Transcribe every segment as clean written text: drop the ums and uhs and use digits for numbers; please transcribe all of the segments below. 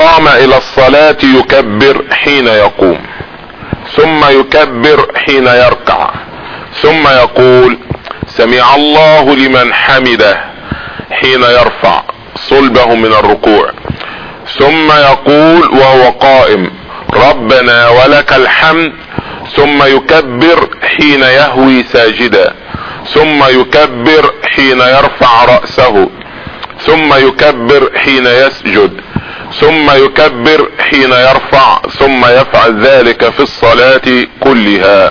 قام الى الصلاة يكبر حين يقوم، ثم يكبر حين يركع، ثم يقول سمع الله لمن حمده حين يرفع صلبه من الركوع، ثم يقول وهو قائم ربنا ولك الحمد، ثم يكبر حين يهوي ساجدا، ثم يكبر حين يرفع رأسه، ثم يكبر حين يسجد، ثم يكبر حين يرفع، ثم يفعل ذلك في الصلاة كلها.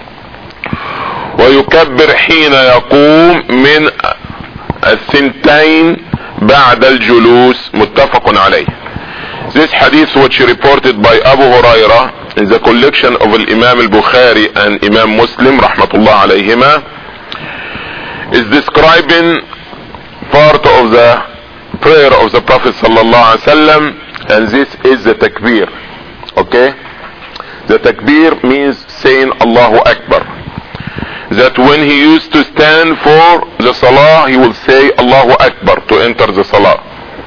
ويكبر حين يقوم من الثنتين بعد الجلوس. متفق عليه. This hadith, which reported by Abu Huraira in the collection of Imam al-Bukhari and Imam Muslim rahmatullah alayhima, is describing part of the prayer of the Prophet sallallahu alaihi wasallam, and this is the takbir. Okay, the takbir means saying Allahu Akbar. That when he used to stand for the salah, he will say Allahu Akbar to enter the salah.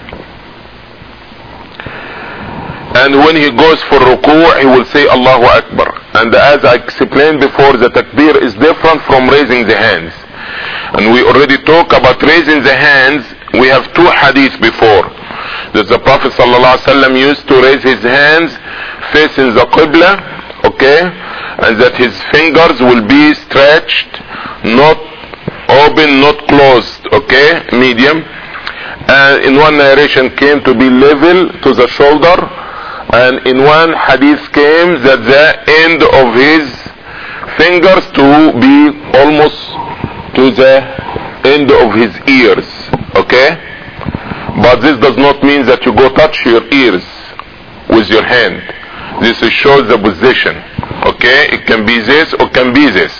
And when he goes for ruku', he will say Allahu Akbar. And as I explained before, the takbir is different from raising the hands. And we already talked about raising the hands. We have two hadiths before, that the Prophet ﷺ used to raise his hands facing the Qibla, okay, and that his fingers will be stretched, not open, not closed, okay, medium. And in one narration came to be level to the shoulder, and in one hadith came that the end of his fingers to be almost to the end of his ears. Okay, but this does not mean that you go touch your ears with your hand. This shows the position. Okay, it can be this or can be this.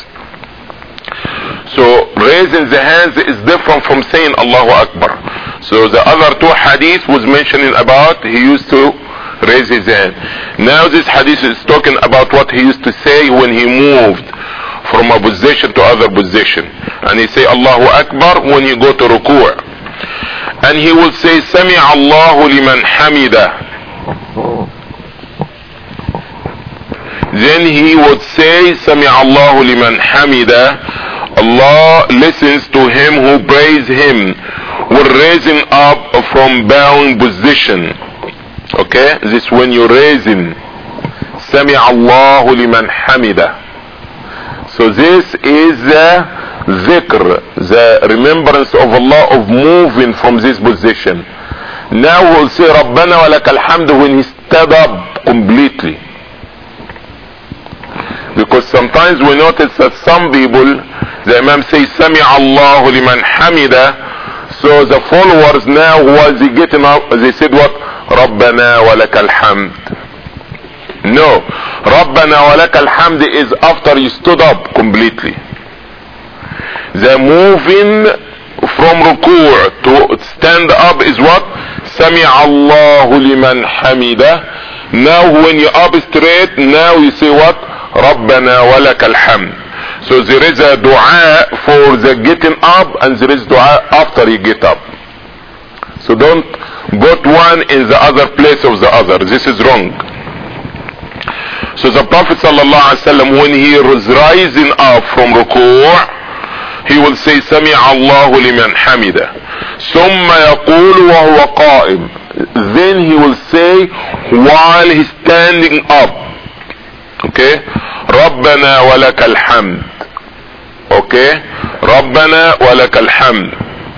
So raising the hands is different from saying Allahu Akbar. So the other two hadith was mentioning about he used to raise his hand. Now this hadith is talking about what he used to say when he moved from a position to other position. And he say Allahu Akbar when he go to ruku'. And he will say Sami Allahu liman hamida. Then he would say Sami Allahu liman hamida. Allah listens to him who praise him. We're raising up from bowing position. Okay, this when you're raising Sami Allahu liman hamida. So this is the dhikr, the remembrance of Allah, of moving from this position. Now we'll say Rabbana wa lakal hamd when he stood up completely. Because sometimes we notice that some people, the Imam says Sami Allahu liman hamida, so the followers now while they getting up, they said what? Rabbana wa lakal hamd. No, Rabbana wa lakal hamd is after you stood up completely. The moving from ruku' to stand up is what? Sami Allahu liman hamida. Now when you up straight, now you say what? Rabbana wa lakal hamd. So there is a dua for the getting up and there is dua after you get up. So don't put one in the other place of the other. This is wrong. So the Prophet ﷺ, when he was rising up from ruku', he will say Sami Allahu liman hamida. Summa yaqulu wa huwa qa'im. Then he will say while he's standing up. Okay? Rabbana wa lakal hamd. Okay? Rabbana wa lakal hamd.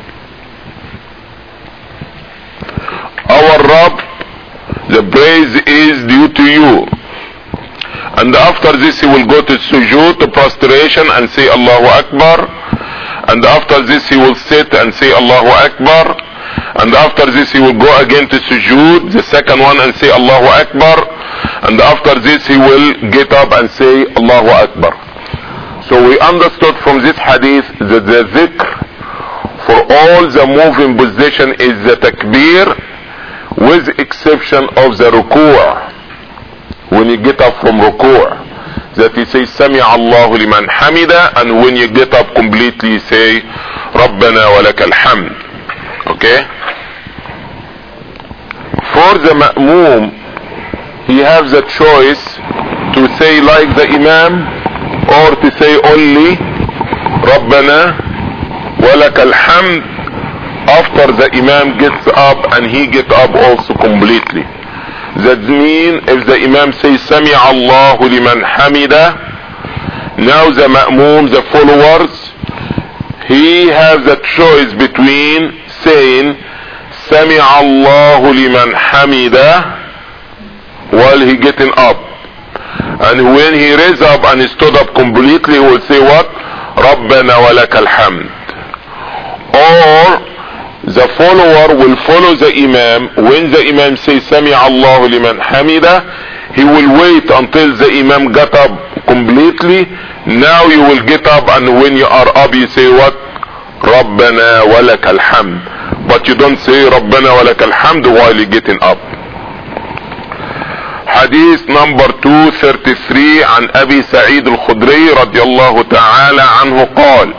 Our Rabb, the praise is due to you. And after this he will go to sujood, to prostration, and say Allahu Akbar. And after this he will sit and say Allahu Akbar. And after this he will go again to sujood, the second one, and say Allahu Akbar. And after this he will get up and say Allahu Akbar. So we understood from this hadith that the dhikr for all the moving position is the takbir, with exception of the ruku'. When you get up from ruku', that you say Sami Allahu liman hamida, and when you get up completely you say Rabbana wa lakal hamd. Okay? For or the ma'moom, he has the choice to say like the imam or to say only Rabbana walakal hamd after the imam gets up, and he gets up also completely. That means if the imam says Sami Allahu liman hamida, now the ma'moom, the followers, he has the choice between saying Sami Allahu liman hamida while he getting up, and when he raised up and he stood up completely, he will say what? Rabbana walakal hamd. Or the follower will follow the imam. When the imam says Sami Allahu liman hamida, he will wait until the imam got up completely. Now you will get up, and when you are up you say what? Rabbana walakal hamd. But you don't say Rabbana walakal hamd while you're getting up. حديث نمبر 233 عن ابي سعيد الخدري رضي الله تعالى عنه قال: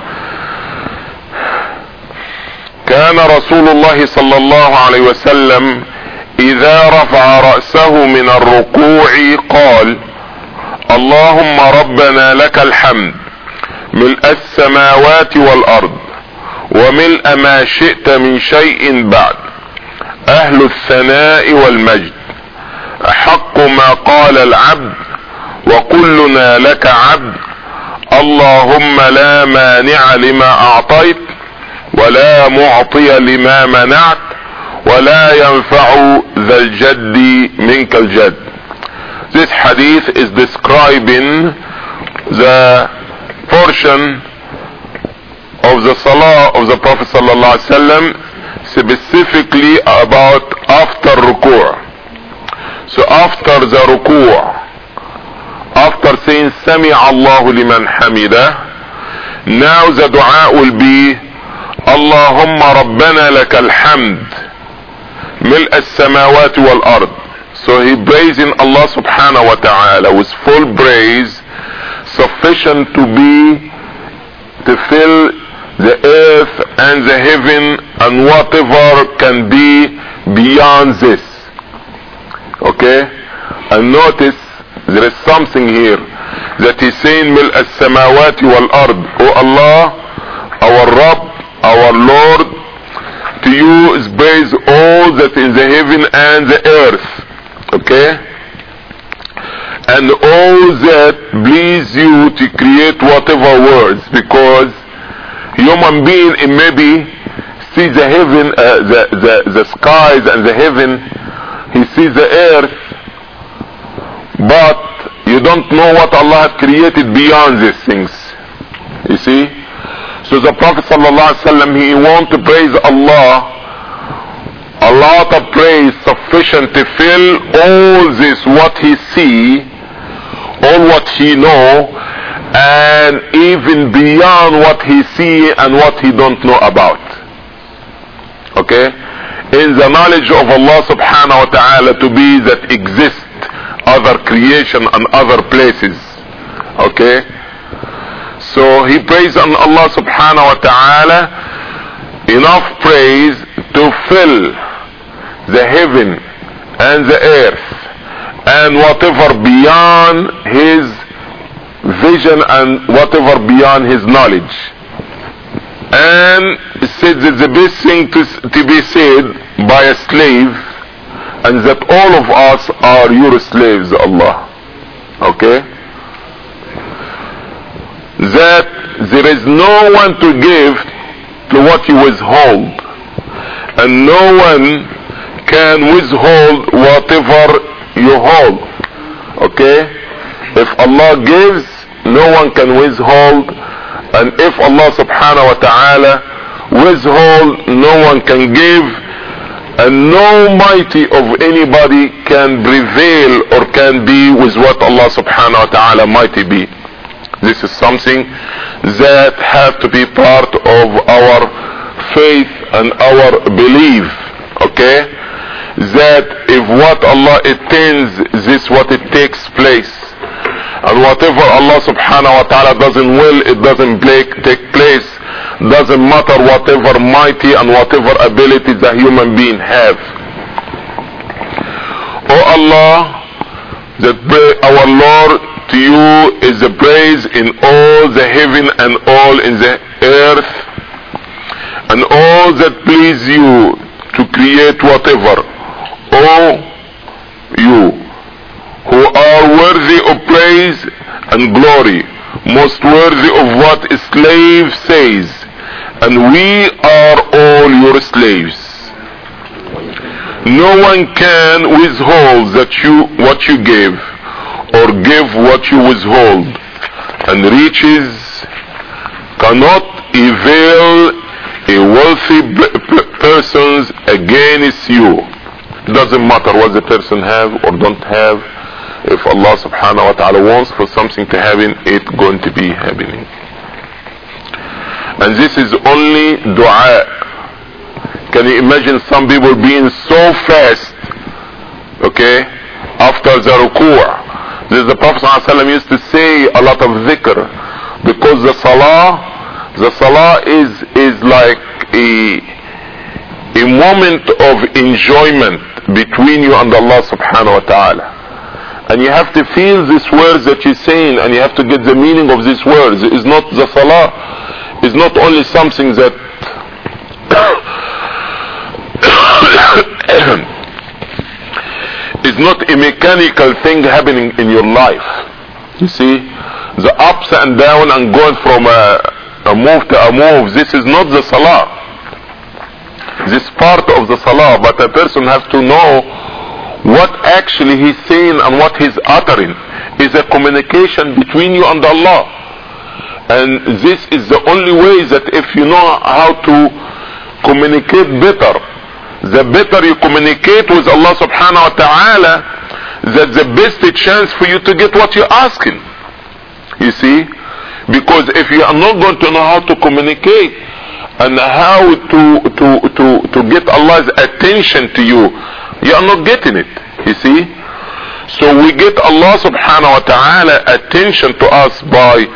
كان رسول الله صلى الله عليه وسلم اذا رفع رأسه من الركوع قال: اللهم ربنا لك الحمد ملء السماوات والارض وملء ما شئت من شيء بعد، اهل الثناء والمجد، احق ما قال العبد وكلنا لك عبد، اللهم لا مانع لما اعطيت ولا معطي لما منعت ولا ينفع ذا الجد منك الجد. This hadith is describing the portion of the salah of the Prophet sallallahu alaihi wasallam, specifically about after ruku'. So after the ruku', after saying Sami Allahu liman hamida, now the dua will be Allahumma rabbana lakal hamd mil'a as-samawati wal ard. So he praising Allah subhanahu wa ta'ala with full praise, sufficient to fill the earth and the heaven and whatever can be beyond this. Okay? And notice there is something here that he's saying mil as-samawati wal ard. Oh Allah, our Rabb, our Lord, to you is praise all that in the heaven and the earth. Okay? And all that please you to create whatever words, because human being maybe sees the heaven, the skies and the heaven, he sees the earth, but you don't know what Allah has created beyond these things. You see? So the Prophet ﷺ, he wants to praise Allah, a lot of praise sufficient to fill all this, what he see, all what he know, and even beyond what he see and what he don't know about. Okay? In the knowledge of Allah subhanahu wa ta'ala to be that exist other creation and other places. Okay? So he prays on Allah subhanahu wa ta'ala enough praise to fill the heaven and the earth and whatever beyond his vision and whatever beyond his knowledge. And it said that the best thing to be said by a slave, and that all of us are your slaves, Allah. Okay? That there is no one to give to what you withhold, and no one can withhold whatever you hold. Okay? If Allah gives, no one can withhold, and if Allah subhanahu wa ta'ala withhold, no one can give, and no mighty of anybody can prevail or can be with what Allah subhanahu wa ta'ala mighty be. This is something that have to be part of our faith and our belief. Okay? That if what Allah intends, this what it takes place. And whatever Allah subhanahu wa ta'ala doesn't will, it doesn't take place. Doesn't matter whatever mighty and whatever abilities a human being have. Allah, that our Lord, to you is the praise in all the heaven and all in the earth, and all that please you to create whatever. O you who are worthy of praise and glory, most worthy of what a slave says, and we are all your slaves. No one can withhold what you give, or give what you withhold, and riches cannot avail a wealthy person's against you. It doesn't matter what the person have or don't have. If Allah subhanahu wa ta'ala wants for something to happen, it's going to be happening. And this is only dua. Can you imagine some people being so fast, okay, after the ruku'? This the Prophet ﷺ used to say a lot of dhikr, because the salah is like a moment of enjoyment between you and Allah subhanahu wa ta'ala. And you have to feel these words that you're saying, and you have to get the meaning of these words. It's not the salah, it's not only something that it's not a mechanical thing happening in your life. You see, the ups and down and going from a move to a move, this is not the salah. This part of the salah, but a person has to know what actually he's saying and what he's uttering is a communication between you and Allah. And this is the only way that if you know how to communicate better, the better you communicate with Allah subhanahu wa ta'ala, that's the best chance for you to get what you're asking. You see? Because if you are not going to know how to communicate and how to get Allah's attention to you, you are not getting it. You see? So we get Allah subhanahu wa ta'ala attention to us by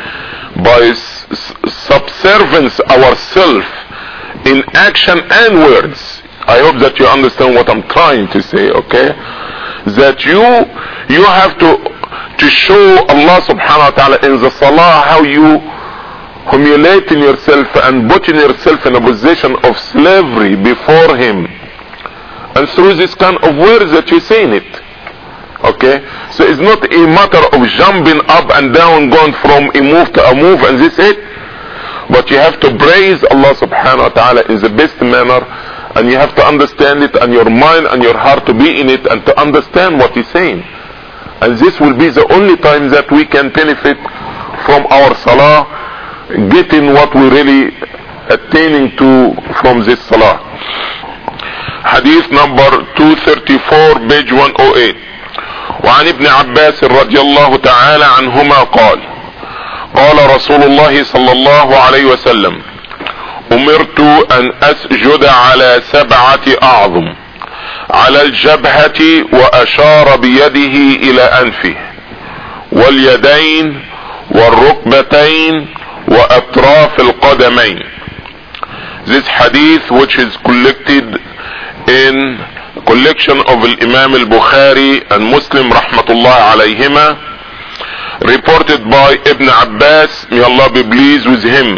subservience ourselves in action and words. I hope that you understand what I'm trying to say, okay? That you have to show Allah subhanahu wa ta'ala in the salah how you humiliating yourself and putting yourself in a position of slavery before Him. And through this kind of words that you're saying it. Okay? So it's not a matter of jumping up and down, going from a move to a move and this it. But you have to praise Allah subhanahu wa ta'ala in the best manner, and you have to understand it, and your mind and your heart to be in it and to understand what He's saying. And this will be the only time that we can benefit from our salah, getting what we really attaining to from this salah. Hadith number 234, page 108. وعن ابن عباس رضي الله تعالى عنهما قال قال رسول الله صلى الله عليه وسلم أمرت أن أسجد على 7 أعظم على الجبهة وأشار بيده إلى أنفه واليدين والركبتين وأطراف القدمين. This hadith, which is collected in collection of Imam al-Bukhari and Muslim rahmatullah alayhima, reported by Ibn Abbas, may Allah be pleased with him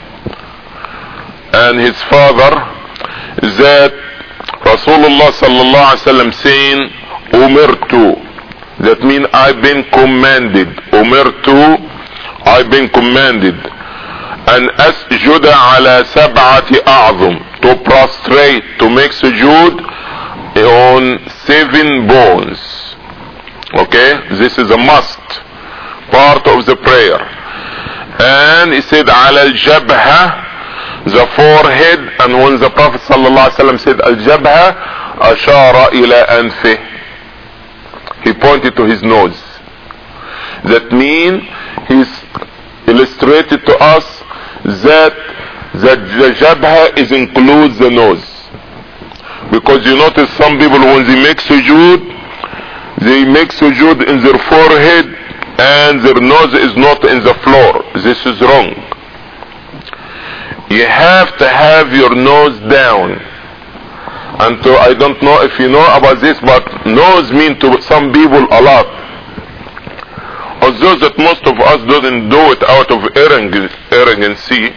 and his father, that Rasulullah sallallahu alaihi wasallam saying umirtu, that means I've been commanded, umirtu, I've been commanded, and asjuda ala 7 a'zum, to prostrate, to make sujood on 7 bones. Okay, this is a must part of the prayer. And he said ala al-jabha, the forehead, and when the Prophet sallallahu alaihi wasallam said al-jabha, ashara ila anfih, he pointed to his nose. That means he's illustrated to us that the jabha is includes the nose. Because you notice some people when they make sujood in their forehead and their nose is not in the floor. This is wrong. You have to have your nose down And I don't know if you know about this, but nose mean to some people a lot. Although that most of us doesn't do it out of arrogancy,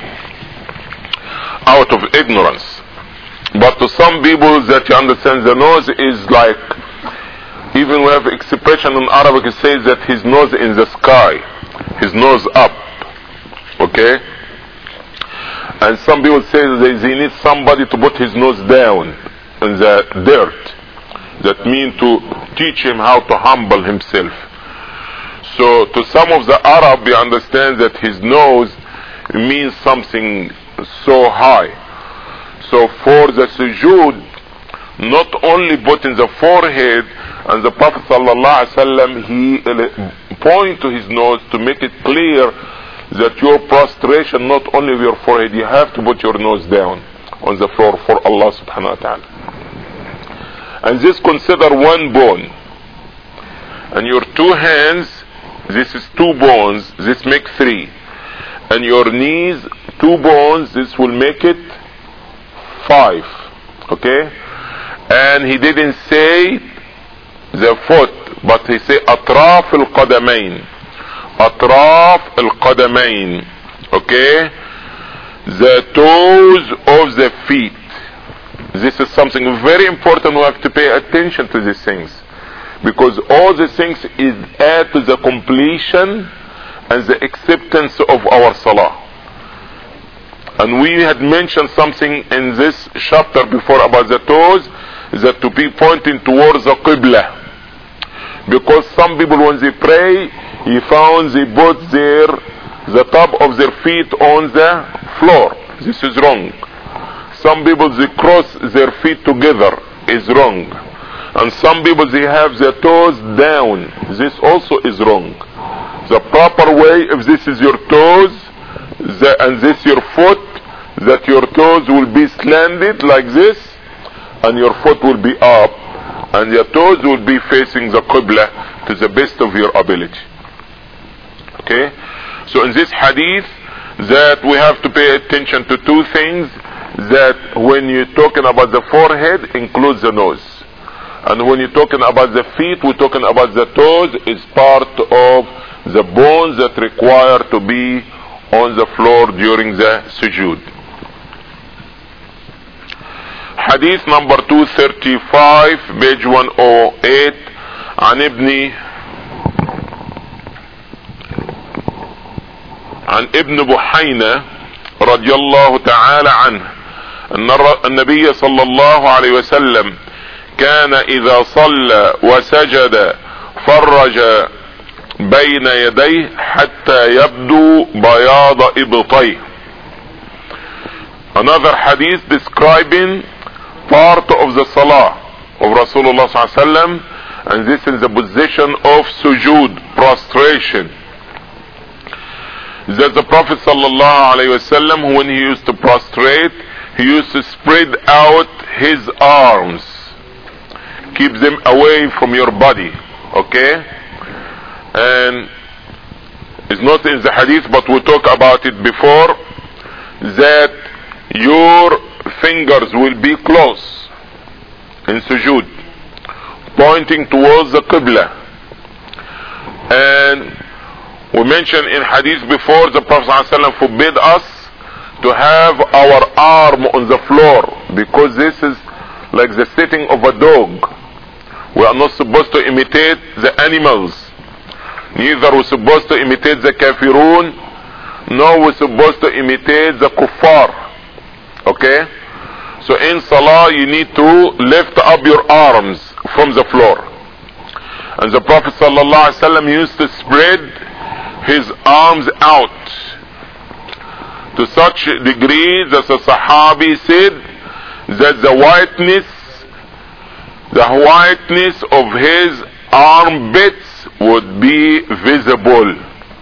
out of ignorance. But to some people that you understand, the nose is like, even we have expression in Arabic, it says that his nose in the sky, his nose up. Okay? And some people say that they need somebody to put his nose down in the dirt. That means to teach him how to humble himself. So to some of the Arab, you understand that his nose means something so high. So for the sujood, not only put in the forehead, and the Prophet ﷺ, he point to his nose to make it clear that your prostration, not only with your forehead, you have to put your nose down on the floor for Allah subhanahu wa ta'ala. And this consider one bone. And your two hands, this is two bones, this make three. And your knees, two bones, this will make it 5. Okay? And he didn't say the foot, but he say atraf al-qadamain. Atraf al-qadamain. Okay? The toes of the feet. This is something very important. We have to pay attention to these things, because all these things is add to the completion and the acceptance of our salah. And we had mentioned something in this chapter before about the toes, that to be pointing towards the qibla. Because some people when they pray, he found they put the top of their feet on the floor. This is wrong. Some people they cross their feet together, is wrong. And some people they have their toes down. This also is wrong. The proper way, if this is your toes and this your foot, that your toes will be slanted like this, and your foot will be up, and your toes will be facing the qibla to the best of your ability. Okay? So in this hadith, that we have to pay attention to two things, that when you're talking about the forehead, includes the nose. And when you're talking about the feet, we're talking about the toes, is part of the bones that require to be on the floor during the sujood. Hadith number 235, page 108, عن ابن بحينة رضي الله تعالى عنه أن النبي صلى الله عليه وسلم كان إذا صلى وسجد فرج بين يديه حتى يبدو بياض إبطيه. Another hadith describing part of the salah of Rasulullah sallallahu alaihi wasallam, and this is the position of sujood, prostration. That the Prophet sallallahu alaihi wasallam, when he used to prostrate, he used to spread out his arms, keep them away from your body. Okay? And it's not in the hadith, but we talked about it before, that your fingers will be close in sujood, pointing towards the qibla. And we mentioned in hadith before, the Prophet ﷺ forbid us to have our arm on the floor, because this is like the sitting of a dog. We are not supposed to imitate the animals. Neither we're supposed to imitate the kafirun, nor we're supposed to imitate the kuffar. Okay? So in salah you need to lift up your arms from the floor. And the Prophet ﷺ used to spread his arms out to such a degree that the Sahabi said that the whiteness of his armpits would be visible.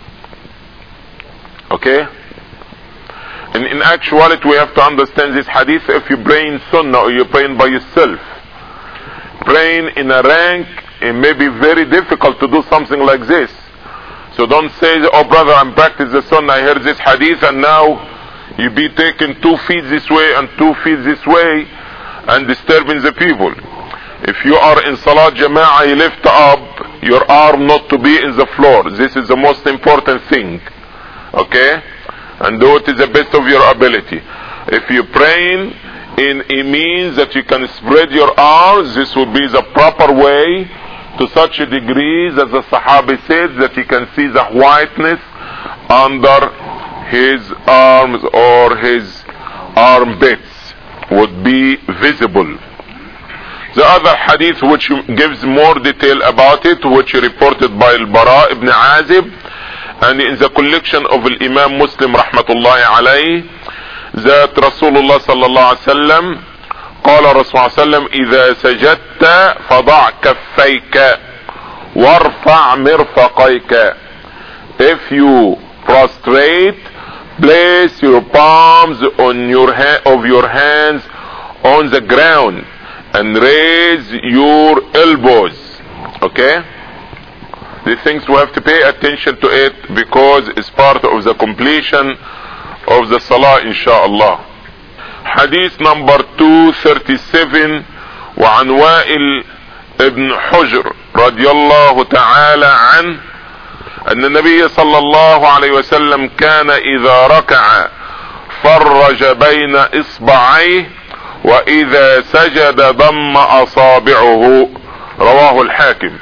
Okay? And in actuality we have to understand this hadith. If you pray in sunnah or you're praying by yourself, praying in a rank, it may be very difficult to do something like this. So don't say, oh brother, I'm practicing the sunnah, I heard this hadith, and now you be taking 2 feet this way and 2 feet this way, and disturbing the people. If you are in Salat Jama'ah, you lift up your arm not to be in the floor. This is the most important thing. Okay? And do it to the best of your ability. If you're praying in a means that you can spread your arms, this would be the proper way, to such a degree that the Sahabi said that you can see the whiteness under his arms or his armpits would be visible. The other hadith which gives more detail about it, which reported by Al-Bara ibn Azib, and in the collection of Imam Muslim rahmatullahi alayhi, that Rasulullah sallallahu alayhi wa sallam قال الرسول صلى الله عليه وسلم إذا سجدت فضع كفيك وارفع مرفقيك. If you prostrate, place your palms on your hands on the ground and raise your elbows. Okay? These things we have to pay attention to it because it's part of the completion of the salah inshallah. حديث number 237 وعن وائل ابن حجر رضي الله تعالى عنه أن النبي صلى الله عليه وسلم كان إذا ركع فرج بين إصبعيه وإذا سجد ضم أصابعه. رواه الحاكم.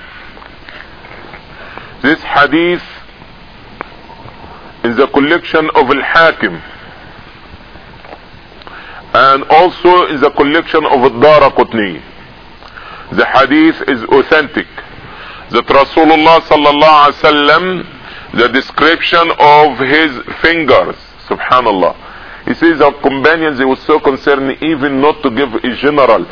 This hadith is the collection of Al-Hakim, and also in the collection of Ad-Daraqutni. The hadith is authentic. That Rasulullah sallallahu alaihi wasallam, the description of his fingers, subhanallah. He says the companions, they were so concerned even not to give a general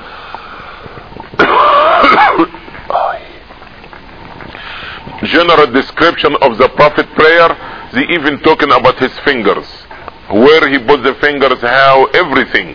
description of the Prophet prayer. They even talking about his fingers, where he put the fingers, how, everything.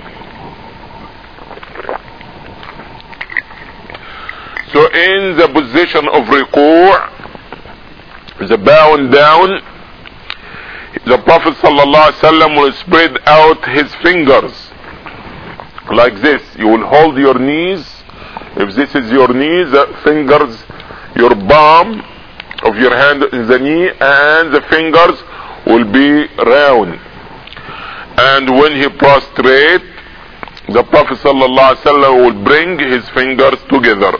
So in the position of ruku', the bowing down, the Prophet sallallahu alaihi wasallam will spread out his fingers like this. You will hold your knees. If this is your knees, the fingers, your palm of your hand in the knee, and the fingers will be round. And when he prostrate, the Prophet sallallahu alaihi wasallam will bring his fingers together.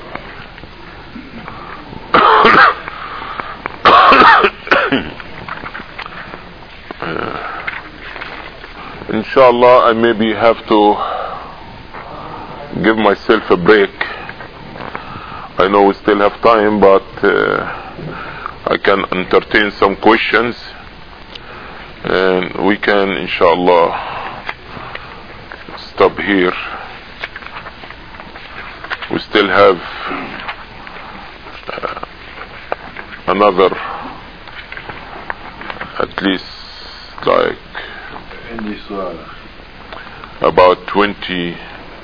Inshallah, I maybe have to give myself a break. I know we still have time, but I can entertain some questions, and we can inshallah stop here. We still have another at least like about 20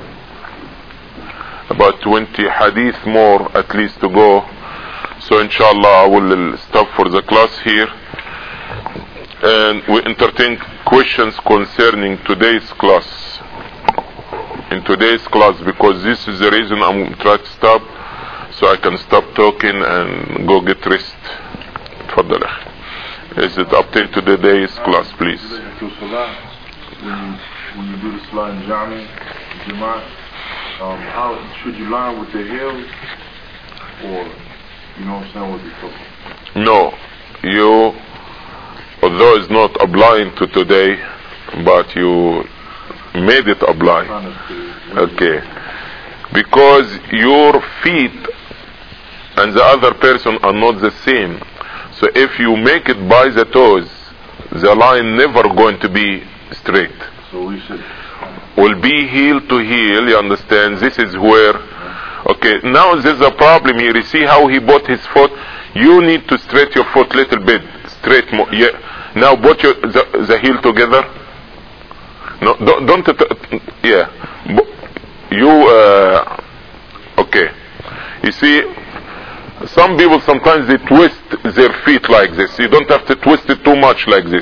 hadith more at least to go. So inshallah I will stop for the class here, and we entertain questions concerning today's class. In today's class, because this is the reason I'm trying to stop, so I can stop talking and go get rest. Tfaddal. Is it up to today's class, please? When you do the salah in Jama'ah, how should you line with the heels, or you know what I'm saying, with the foot? No, you, although it's not obliging to today, but you made it obliging. Okay, because your feet and the other person are not the same. So if you make it by the toes, the line never going to be straight. So we should will be heel to heel, you understand? This is where, okay, now there's a problem here. You see how he brought his foot? You need to straight your foot a little bit, straight more. Yeah. Now put the heel together. No, don't yeah. You, okay. You see, some people sometimes they twist their feet like this. You don't have to twist it too much like this.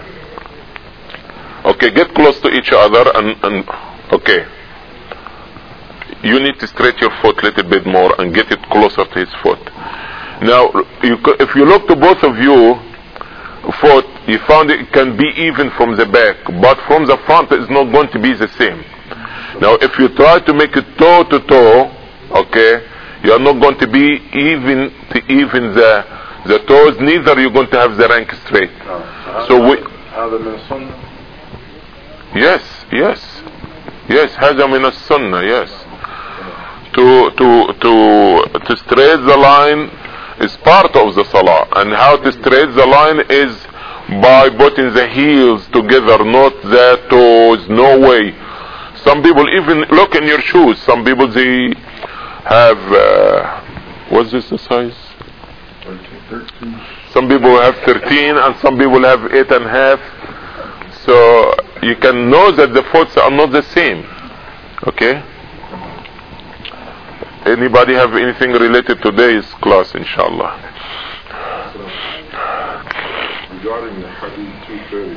Okay, get close to each other and okay. you need to stretch your foot a little bit more and get it closer to his foot. Now, if you look to both of you foot, you found it can be even from the back, but from the front it's not going to be the same. Now, if you try to make it toe to toe, okay, you are not going to be even the toes, neither you're going to have the rank straight. So we, yes, هذا من السنة, yes. To straight the line is part of the salah, and how to straight the line is by putting the heels together, not the toes. No way. Some people even look in your shoes. Some people they have what's this the size? 13. Some people have 13 and some people have 8.5. So you can know that the foots are not the same. Okay. Anybody have anything related to today's class, inshallah? Regarding the Hadith 230,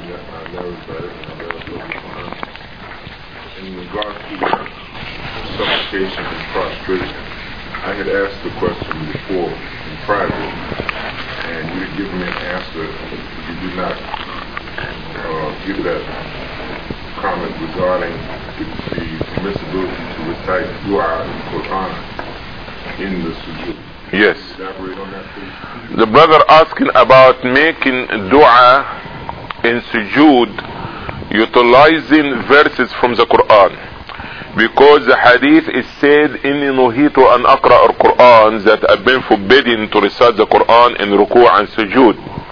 in regards to supplication and prostration, I had asked the question before in private, and you had given me an answer. You did not give that comment regarding the permissibility to recite dua in Quran in the sujood. Yes. Elaborate on that, please. The brother asking about making dua in sujood utilizing verses from the Quran, because the hadith is said inni nuhitu an aqra al-Quran, that I've been forbidden to recite the Quran in ruku' and sujood.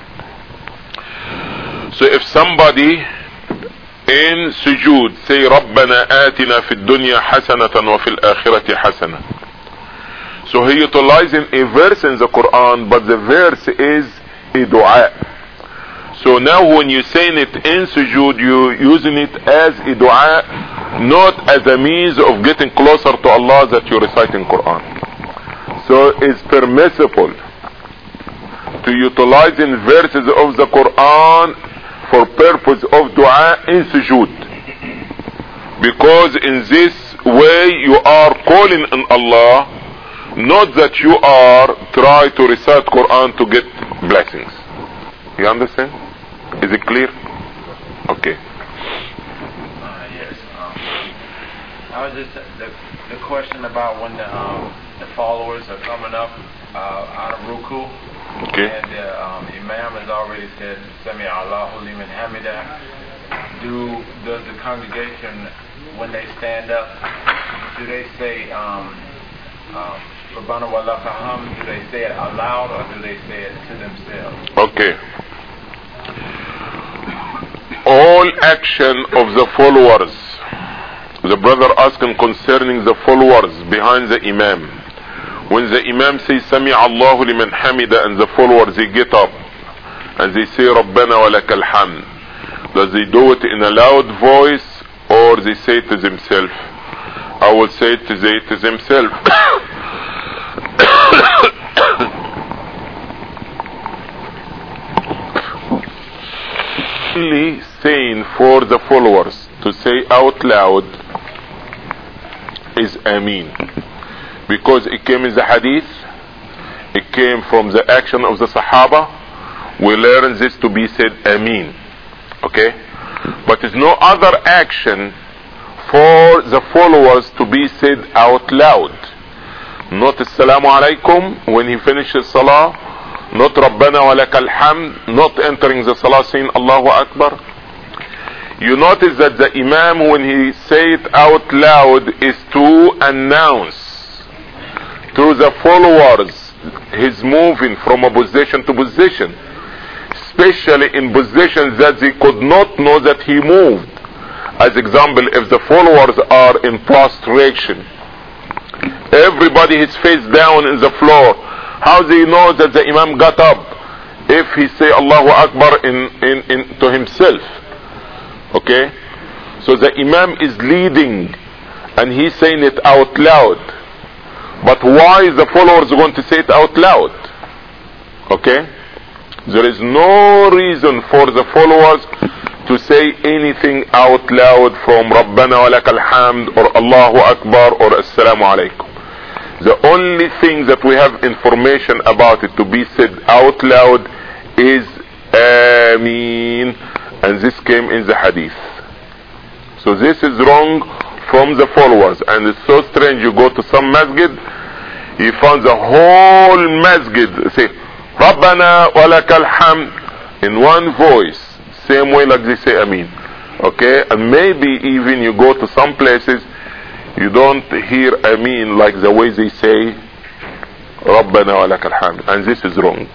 So if somebody in sujood say ربنا آتنا في الدنيا حسنة وفي الآخرة حسنة, so he utilizing a verse in the Quran, but the verse is a dua. So now when you saying it in sujood, you using it as a dua, not as a means of getting closer to Allah that you recite in Quran. So it's permissible to utilize in verses of the Quran for purpose of dua in sujood, because in this way you are calling on Allah, not that you are trying to recite Quran to get blessings. You understand? Is it clear? Okay. Yes. I was just the question about when the followers are coming up out of ruku, Okay. and the Imam has already said Sami Allahu liman hamida. Does the congregation, when they stand up, do they say Rabbana wa laka hamd? Do they say it aloud or do they say it to themselves? Okay. All action of the followers, the brother asking concerning the followers behind the Imam. When the Imam says Sami Allahu liman hamida and the followers they get up and they say Rabbana wa lakal hamd, does they do it in a loud voice or they say it to themselves? I will say it to themselves. Only saying for the followers to say out loud is Ameen, because it came in the hadith, it came from the action of the Sahaba. We learn this to be said Ameen. Okay, but there's no other action for the followers to be said out loud. Not Assalamu alaikum when he finishes Salah, not Rabbana wa lakal hamd, not entering the Salah saying Allahu Akbar. You notice that the Imam, when he say it out loud, is to announce to the followers his moving from a position to position, especially in positions that they could not know that he moved. As example, if the followers are in prostration, everybody his face down in the floor, how do you know that the Imam got up? If he say Allahu Akbar in to himself. Okay, so the Imam is leading and he's saying it out loud, but why is the followers going to say it out loud? Okay, there is no reason for the followers to say anything out loud from Rabbana wa lakal hamd or Allahu Akbar or Assalamu alaikum. The only thing that we have information about it to be said out loud is Ameen, and this came in the hadith. So this is wrong from the followers, and it's so strange. You go to some masjid, you found the whole masjid say Rabbana wa lakal hamd in one voice, same way like they say Ameen. Okay, and maybe even you go to some places, you don't hear Ameen like the way they say Rabbana wa lakal hamd, and this is wrong.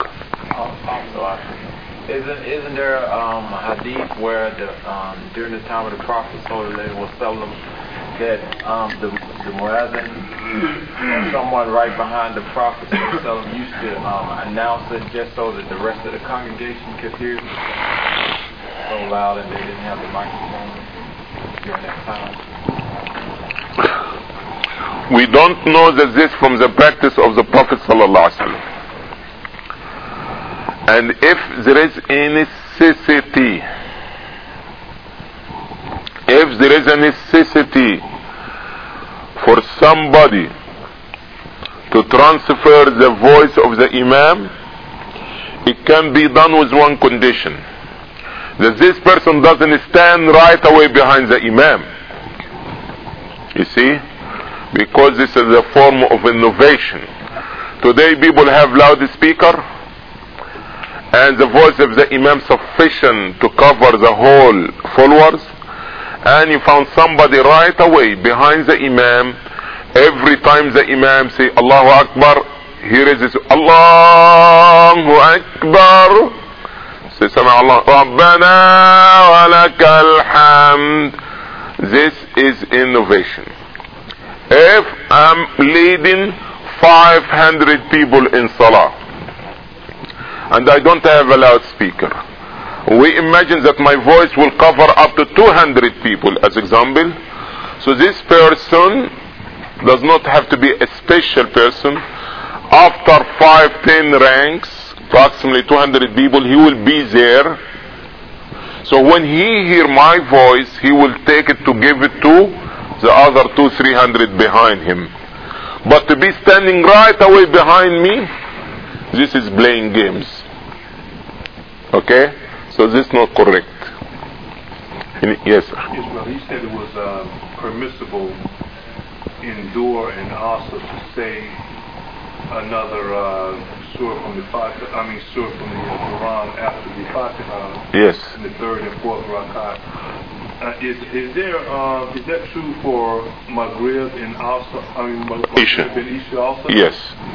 Isn't there a hadith where during the time of the Prophet sallallahu alaihi wasallam that the muezzin or someone right behind the Prophet sallallahu alaihi wasallam used to announce it just so that the rest of the congregation could hear it so loud, and they didn't have the microphone during that time? We don't know that this from the practice of the Prophet sallallahu alaihi wasallam. And if there is a necessity, for somebody to transfer the voice of the Imam, it can be done with one condition: that this person doesn't stand right away behind the Imam. You see? Because this is a form of innovation. Today people have loudspeaker, and the voice of the Imam sufficient to cover the whole followers, and you found somebody right away behind the Imam. Every time the Imam say Allahu Akbar, here is this Allahu Akbar, say Sama Allah Rabbana wa lakal hamd. This is innovation. If I'm leading 500 people in Salah and I don't have a loudspeaker, we imagine that my voice will cover up to 200 people as example. So this person does not have to be a special person. After 5-10 ranks, approximately 200 people, he will be there. So when he hear my voice, he will take it to give it to the other 200-300 behind him. But to be standing right away behind me, this is playing games. Okay? So this is not correct. Yes, sir. Yes, well, he said it was permissible in Dua and also to say another surah from the Fatiha, surah from the Quran after the Fatiha. Yes. In the third and fourth rakat. Is that true for Maghrib and also Isha? And Isha also? Yes.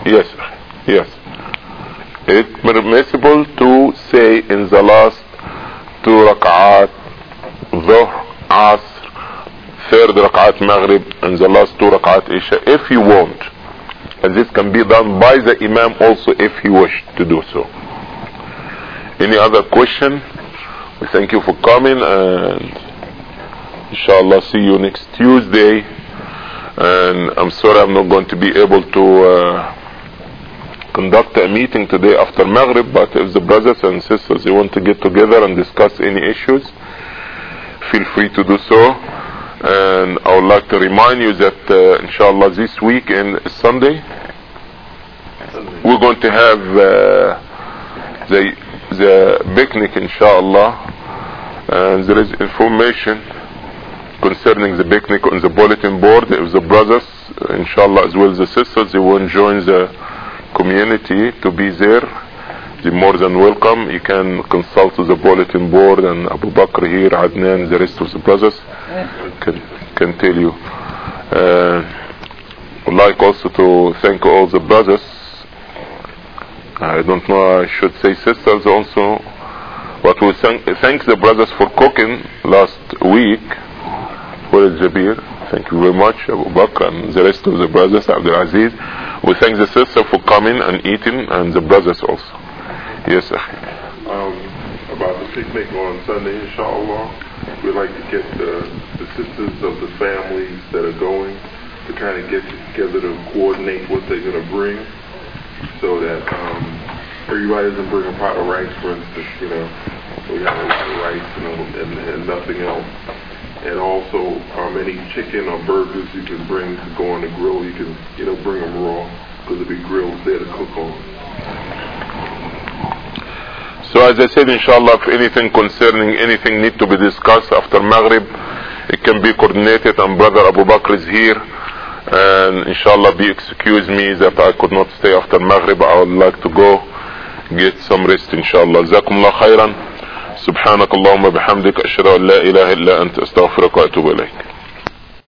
It's permissible to say in the last 2 rak'at Dhuhr, Asr, third rak'at Maghrib, and the last 2 rak'at Isha if you want. And this can be done by the Imam also if he wished to do so. Any other question? We thank you for coming, and inshallah see you next Tuesday. And I'm sorry I'm not going to be able to conduct a meeting today after Maghrib, but if the brothers and sisters they want to get together and discuss any issues, feel free to do so. And I would like to remind you that inshallah this weekend, Sunday, we're going to have the picnic inshallah, and there is information concerning the picnic on the bulletin board. If the brothers inshallah as well as the sisters they want to join the community to be there, you're more than welcome. You can consult the bulletin board, and Abu Bakr here, Adnan, the rest of the brothers can tell you. I'd like also to thank all the brothers. I don't know, I should say sisters also, but we thank the brothers for cooking last week for Jabir. Thank you very much, Abu Bakr and the rest of the brothers, Abdul Aziz. We thank the sister for coming and eating, and the brothers also. Yes, Akhi. About the picnic on Sunday, inshallah, we'd like to get the sisters of the families that are going to kind of get together to coordinate what they're going to bring, so that everybody doesn't bring a pot of rice, for instance, rice and nothing else. And also, any chicken or burgers you can bring to go on the grill, you can, bring them raw, because there'll be grills there to cook on. So as I said, inshallah, if anything concerning anything need to be discussed after Maghrib, it can be coordinated, and Brother Abu Bakr is here. And inshallah, be excuse me that I could not stay after Maghrib. I would like to go get some rest, inshallah. Jazakumullah khairan. سبحانك اللهم بحمدك أشهد أن لا إله إلا أنت أستغفرك وأتوب إليك.